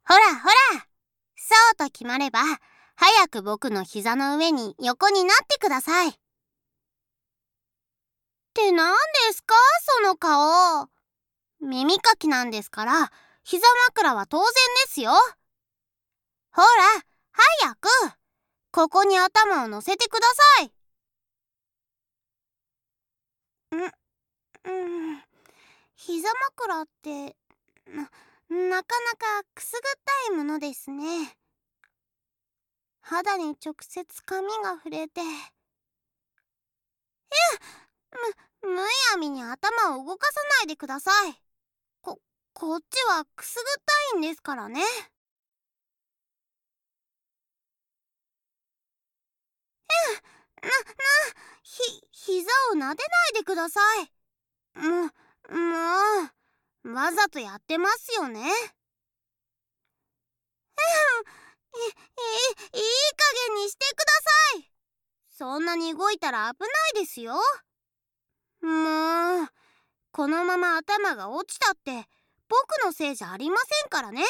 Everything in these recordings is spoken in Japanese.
ほらほら、そうと決まれば、早く僕の膝の上に横になってください。って何ですか、その顔。耳かきなんですから、膝枕は当然ですよ。ほら、早く、ここに頭を乗せてください。膝枕って、なかなかくすぐったいものですね。肌に直接髪が触れて、むやみに頭を動かさないでください。こっちはくすぐったいんですからね。膝を撫でないでください。もう、わざとやってますよね。いい加減にしてください。そんなに動いたら危ないですよ。もう、このまま頭が落ちたって僕のせいじゃありませんからね。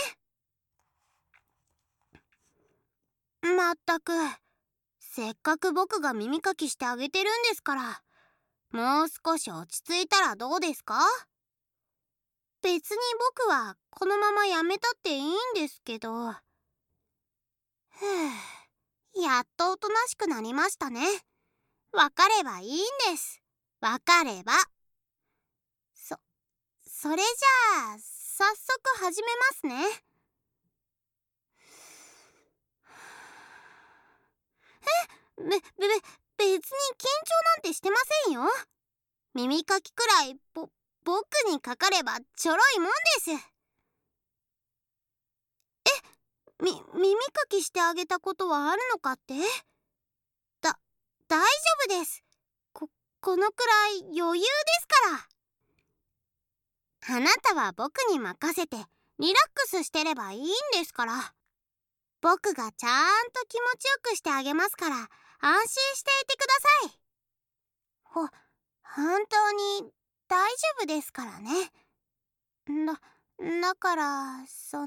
まったく、せっかく僕が耳かきしてあげてるんですから、もう少し落ち着いたらどうですか？別に僕はこのままやめたっていいんですけど。やっとおとなしくなりましたね。わかればいいんです。わかれば。それじゃあ、早速始めますね。別に緊張なんてしてませんよ。耳かきくらい僕にかかればちょろいもんです。耳かきしてあげたことはあるのかって？大丈夫です。このくらい余裕ですから。あなたは僕に任せてリラックスしてればいいんですから。僕がちゃんと気持ちよくしてあげますから、安心していてください。本当に大丈夫ですからね。だから、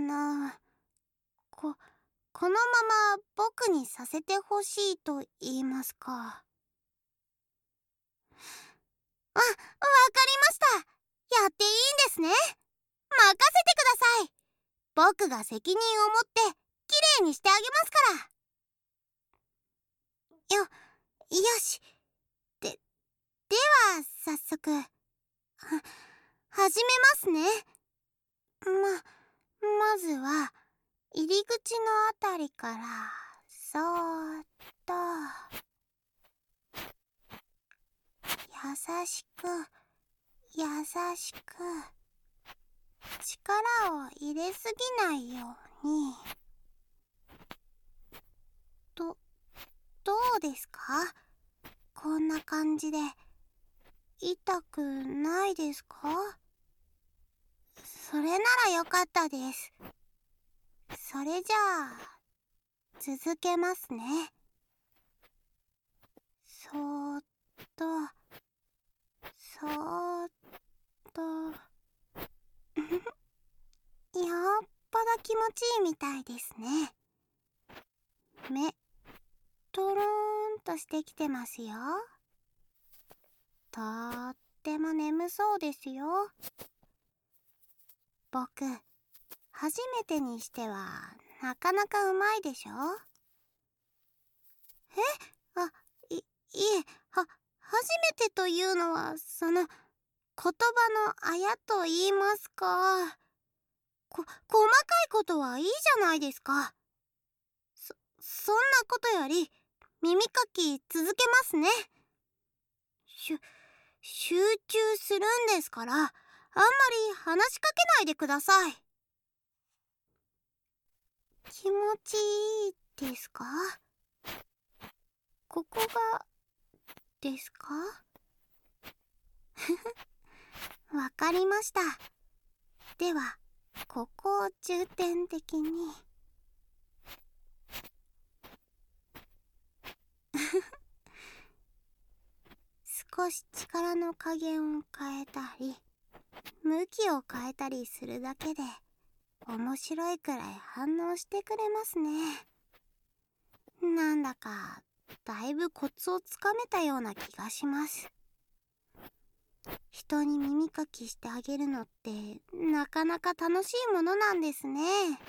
このまま僕にさせてほしいと言いますか。わかりました。やっていいんですね。任せてください。僕が責任を持ってきれいにしてあげますから。よし。では早速、始めますね。まずは入り口のあたりからそーっと優しく優しく力を入れすぎないように。どうですか？こんな感じで痛くないですか？それならよかったです。それじゃあ続けますね。そーっとそーっとよっぽど気持ちいいみたいですね。目とろーんとしてきてますよ。とっても眠そうですよ。僕、初めてにしてはなかなかうまいでしょ？いえ、初めてというのは言葉のあやと言いますか。細かいことはいいじゃないですか。そんなことより耳かき続けますね。集中するんですから、あんまり話しかけないでください。気持ちいいですか？ここがですか？わかりました。では、ここを重点的に。少し力の加減を変えたり、向きを変えたりするだけで面白いくらい反応してくれますね。なんだかだいぶコツをつかめたような気がします。人に耳かきしてあげるのってなかなか楽しいものなんですね。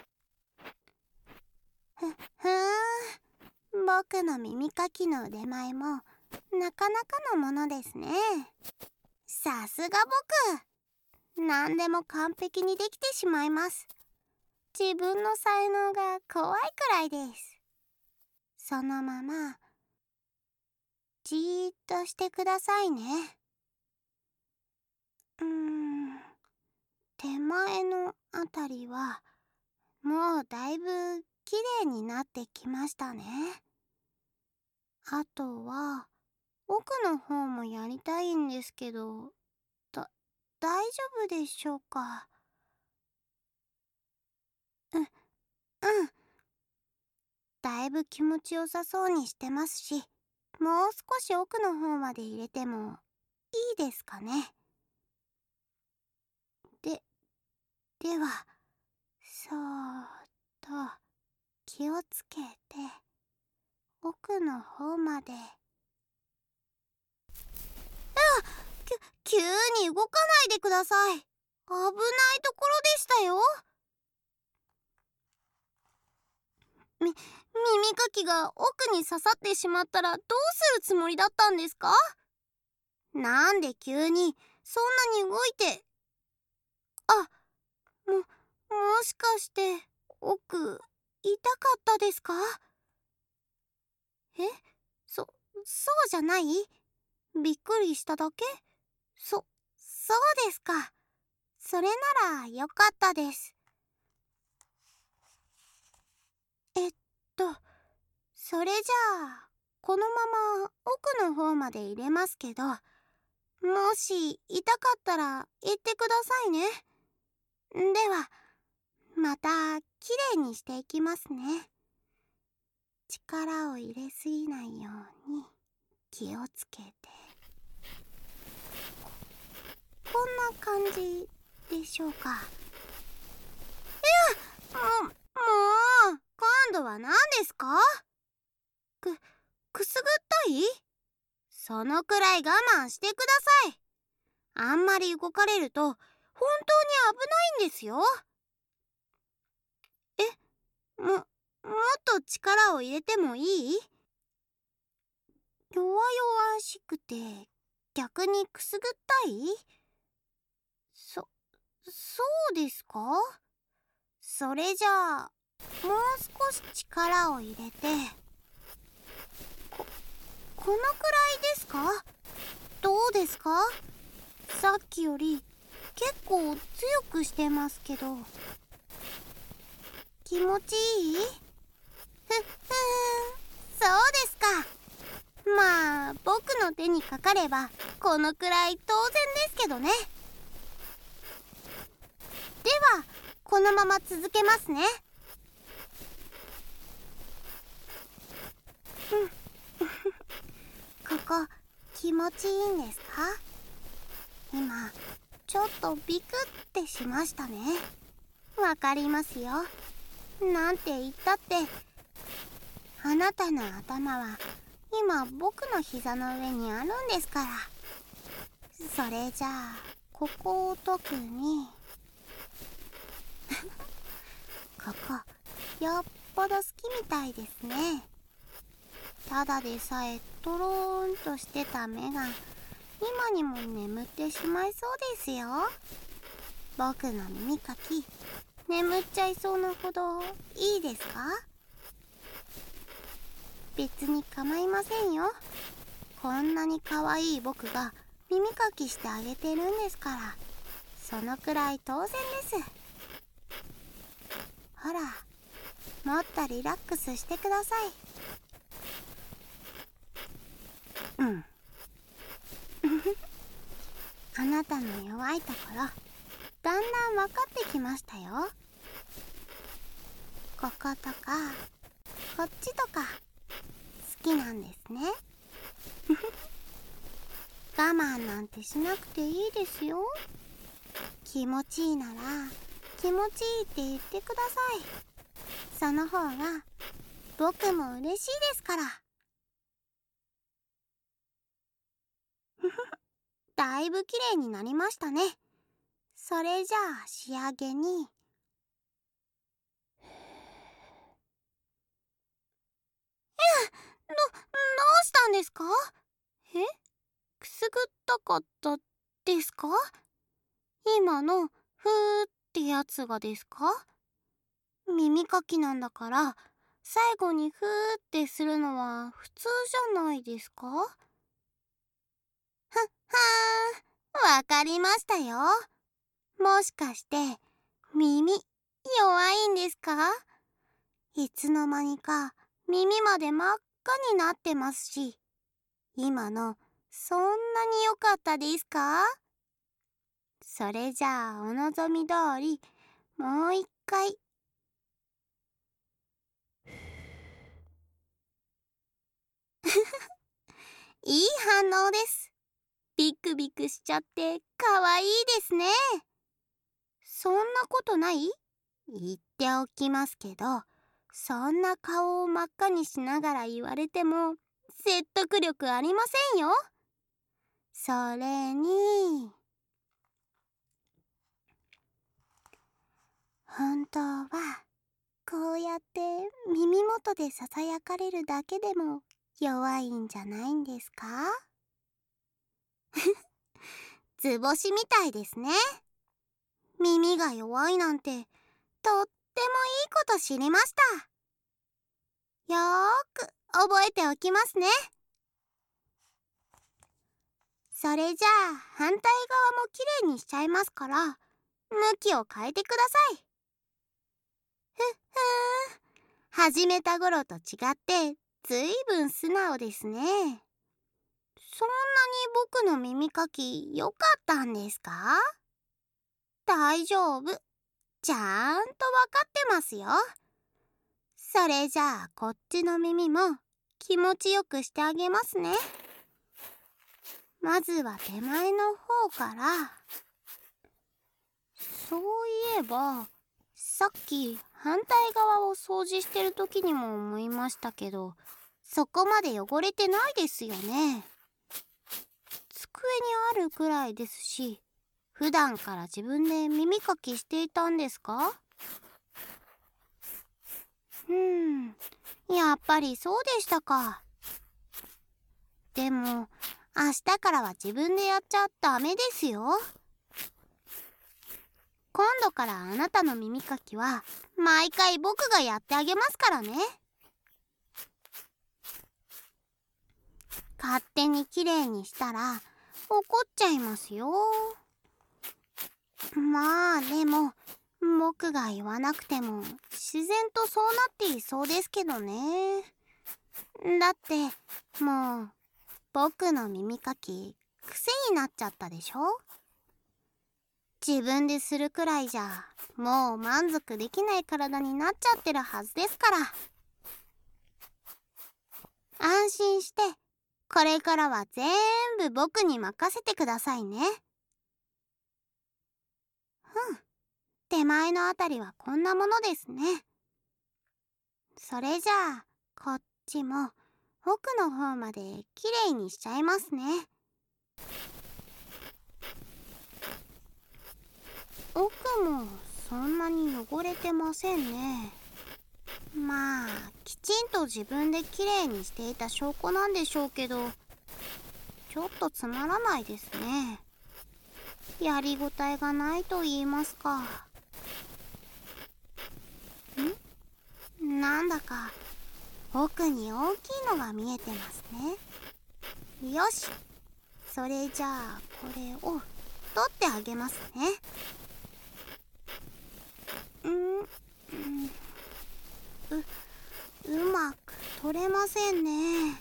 僕の耳かきの腕前もなかなかのものですね。さすが僕、何でも完璧にできてしまいます。自分の才能が怖いくらいです。そのままじーっとしてくださいね。手前のあたりはもうだいぶきれいになってきましたね。あとは奥の方もやりたいんですけど、大丈夫でしょうか。うん、だいぶ気持ちよさそうにしてますし、もう少し奥の方まで入れてもいいですかね。では、そーっと気をつけて奥の方まで。急に動かないでください。危ないところでしたよ。耳かきが奥に刺さってしまったらどうするつもりだったんですか？なんで急にそんなに動いて。もしかして奥痛かったですか？え、そうじゃない？びっくりしただけ？そうですか。それならよかったです。それじゃあこのまま奥の方まで入れますけど、もし痛かったら言ってくださいね。ではまたきれいにしていきますね。力を入れすぎないように気をつけて。こんな感じでしょうか。もう今度は何ですか？くすぐったい？そのくらい我慢してください。あんまり動かれると本当に危ないんですよ。もっと力を入れてもいい？弱々しくて逆にくすぐったい？そうですか？それじゃあもう少し力を入れて。このくらいですか？どうですか？さっきより結構強くしてますけど。気持ちいい？そうですか。まあ僕の手にかかればこのくらい当然ですけどね。ではこのまま続けますね。ここ気持ちいいんですか？今ちょっとビクってしましたね。わかりますよ。なんて言ったってあなたの頭は今僕の膝の上にあるんですから。それじゃあここを特にここよっぽど好きみたいですね。ただでさえとろーんとしてた目が今にも眠ってしまいそうですよ。僕の耳かき眠っちゃいそうなほどいいですか？別に構いませんよ。こんなに可愛い僕が耳かきしてあげてるんですから、そのくらい当然です。ほら、もっとリラックスしてください。あなたの弱いところだんだん分かってきましたよ。こことかこっちとか好きなんですね。我慢なんてしなくていいですよ。気持ちいいなら気持ちいいって言ってください。その方が僕も嬉しいですから。ふふふ、だいぶ綺麗になりましたね。それじゃあ仕上げに。どうしたんですか？え、くすぐったかったですか？今のふーってやつがですか？耳かきなんだから最後にふーってするのは普通じゃないですか？はわかりましたよ。もしかして耳弱いんですか？いつの間にか耳まで真っ赤になってますし、今のそんなに良かったですか？それじゃあお望み通りもう一回。いい反応です。ビクビクしちゃってかわいいですね。そんなことない？言っておきますけど、そんな顔を真っ赤にしながら言われても説得力ありませんよ。それに、本当はこうやって耳元でささやかれるだけでも弱いんじゃないんですか？図星みたいですね。耳が弱いなんてとってもいいこと知りました。よーく覚えておきますね。それじゃあ反対側もきれいにしちゃいますから、向きを変えてください。ふっふー。始めた頃と違ってずいぶん素直ですね。そんなに僕の耳かき良かったんですか？大丈夫。ちゃんとわかってますよ。それじゃあこっちの耳も気持ちよくしてあげますね。まずは手前の方から。そういえばさっき反対側を掃除してる時にも思いましたけど、そこまで汚れてないですよね。机にあるくらいですし、普段から自分で耳かきしていたんですか？やっぱりそうでしたか。でも明日からは自分でやっちゃダメですよ。今度からあなたの耳かきは毎回僕がやってあげますからね。勝手にきれいにしたら怒っちゃいますよ。まあでも僕が言わなくても自然とそうなっていそうですけどね。だってもう僕の耳かき癖になっちゃったでしょ。自分でするくらいじゃもう満足できない体になっちゃってるはずですから。安心してこれからは全部僕に任せてくださいね。手前のあたりはこんなものですね。それじゃあこっちも奥の方まできれいにしちゃいますね。奥もそんなに汚れてませんね。まあきちんと自分できれいにしていた証拠なんでしょうけど、ちょっとつまらないですね。やりごたえがないと言いますか。なんだか奥に大きいのが見えてますね。よし、それじゃあこれを取ってあげますね。うまく取れませんね。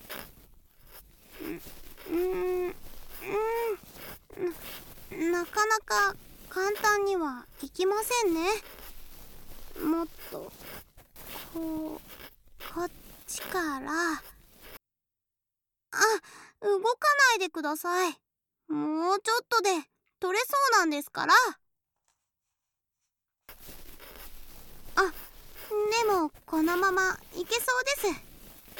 なかなか簡単にはいきませんね。もっとこっちから。動かないでください。もうちょっとで取れそうなんですから。 このままいけそうです。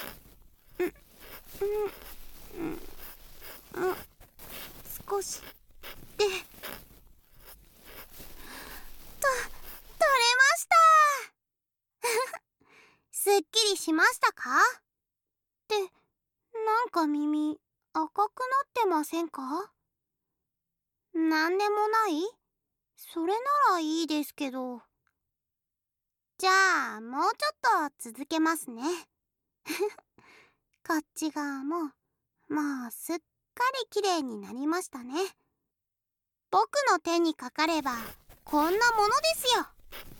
少しで取れました。すっきりしましたか？ってなんか耳赤くなってませんか？なんでもない？それならいいですけど。じゃあもうちょっと続けますね。こっち側ももうすっかりきれいになりましたね。僕の手にかかればこんなものですよ。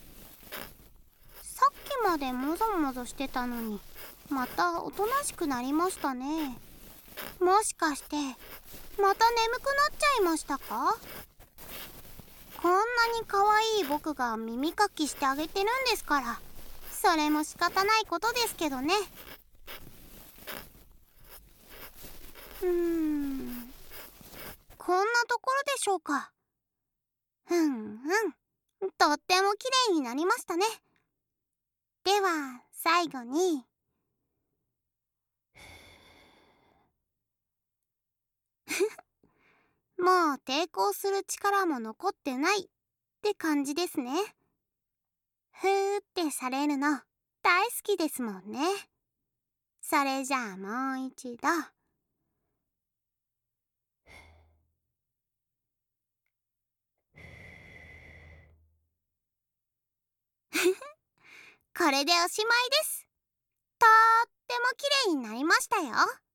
さっきまでもぞもぞしてたのにまたおとなしくなりましたね。もしかしてまた眠くなっちゃいましたか？こんなに可愛い僕が耳かきしてあげてるんですから、それも仕方ないことですけどね。こんなところでしょうか。とっても綺麗になりましたね。では最後にもう抵抗する力も残ってないって感じですね。ふーってされるの大好きですもんね。それじゃあもう一度。これでおしまいです。とっても綺麗になりましたよ。